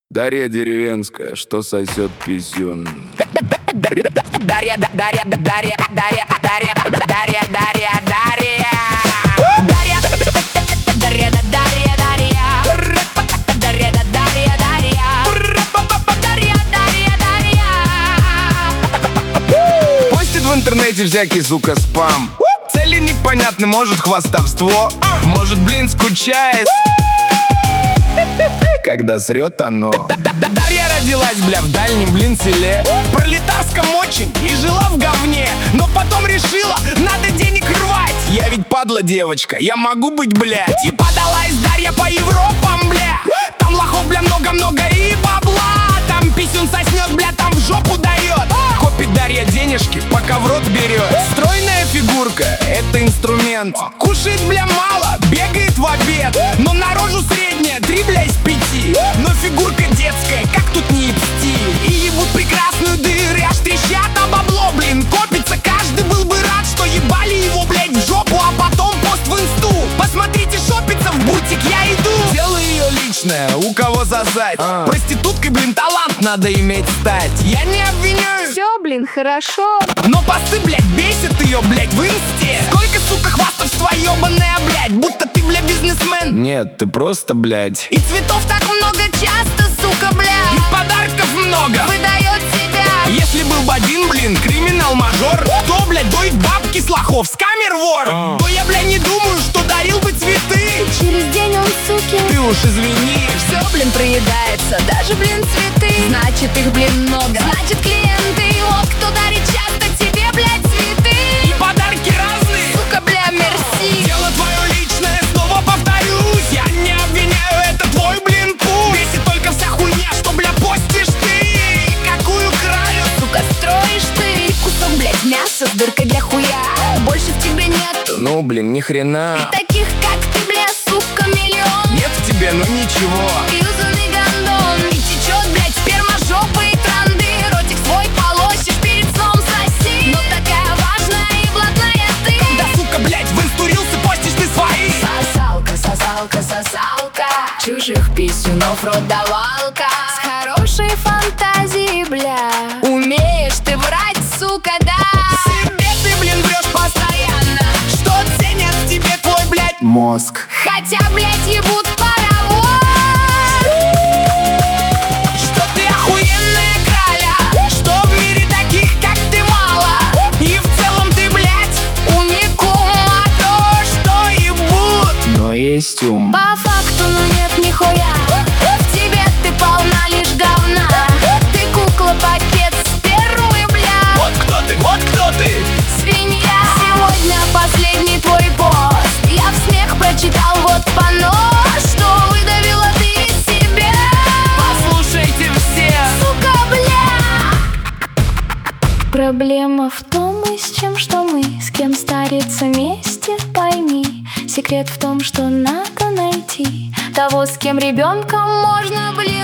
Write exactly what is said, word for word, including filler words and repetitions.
Дарья деревенская, что сосет писюн. Дарья, Дарья, Дарья, Дарья, Дарья, Дарья, Дарья, Дарья, Дарья. Дарья, Дарья, Дарья, Дарья. Дарья, Дарья, Дарья. Дарья, Дарья, Дарья. Постит в интернете всякий, сука, спам. Цели непонятны, может хвастовство, может, блин, скучает, когда срет оно. Дарья родилась, бля, в дальнем, блин, селе, пролетарском очень и жила в говне. Но потом решила, надо денег рвать. Я ведь падла девочка, я могу быть, блядь. И подалась Дарья по Европам, бля. Там лохов, бля, много-много и бабла. Там писюн соснет, бля, там в жопу дает. Копит Дарья денежки, пока в рот берет. Стройная фигурка, это инструмент. Кушает, бля, мало, бегает в обед. Но на рожу средняя, три, бля, из пяти. Но фигурка детская, как тут не ебсти. И ебут прекрасную дыры, аж трещат, а бабло, блин, копится. Каждый был бы рад, что ебали его, блядь, в жопу. А потом пост в инсту. Посмотрите, шопится в бутик, я иду. Дело ее личное, у кого сосать. а. Проституткой, блин, талант надо иметь стать. Я не обвиняю, все, блин, хорошо. но посты, блядь, бесит ее, блядь, в инсте. Сколько, сука, хвастовства ебаная, блядь. Будто ты, бля, бизнесмен. Нет, ты просто, блядь. И цветов так много часто, сука, бля. И подарков много. Выдает себя. Если был бы один, блин, криминал-мажор, то, блядь, доит бабки с лохов, с камер вор. а. То я, бля, не думаю, что дарил бы цветы. Через день он, суки, Ты уж извини. все, блин, проедается. Даже, блин, цветы. Значит, их, блин, много. Значит, клиенты. Вот кто дарит часто тебе, блядь, цветы. И подарки разные. Сука, бля, мерси. Дело твое личное, снова повторюсь. Я не обвиняю, это твой, блин, путь. Бесит только вся хуйня, что, бля, постишь ты. Какую краю, Сука, строишь ты. Кусок, блядь, мяса с дыркой для хуя. Больше в тебе нет ну, блин, ни хрена. таких, как ты, бля, сука, миллион. Нет в тебе, ну ничего. Юзанный гондон. И течет, блядь, сперма, жопы и транды. Ротик свой полощешь, перед сном соси. Но такая важная и блатная ты. Да, сука, блядь, в инстурился, постишь ты свои. Сосалка, сосалка, сосалка. Чужих писюнов рот-давалка. С хорошей фантазией, бля. Умеешь ты врать, сука, да. Себе ты, блин, врешь постоянно. Что ценят в тебе твой, блядь, Мозг. Хотя, блядь, ебут паровоз. что ты охуенная краля, что в мире таких, как ты, мало. И в целом ты, блядь, Уникум, а то, что ебут. Но есть ум. по факту, ну нет нихуя. В тебе ты полна лишь говна. Ты кукла, пакет спермы, бля. Вот кто ты, вот кто ты. Свинья. Сегодня последний твой пост. Я в смех прочитал вот понос. Что выдавила ты из себя. Послушайте все. Сука, бля. Проблема в том, и с чем, что мы с кем стариться вместе, пойми. Секрет в том, что надо найти того, с кем ребенком можно, блин.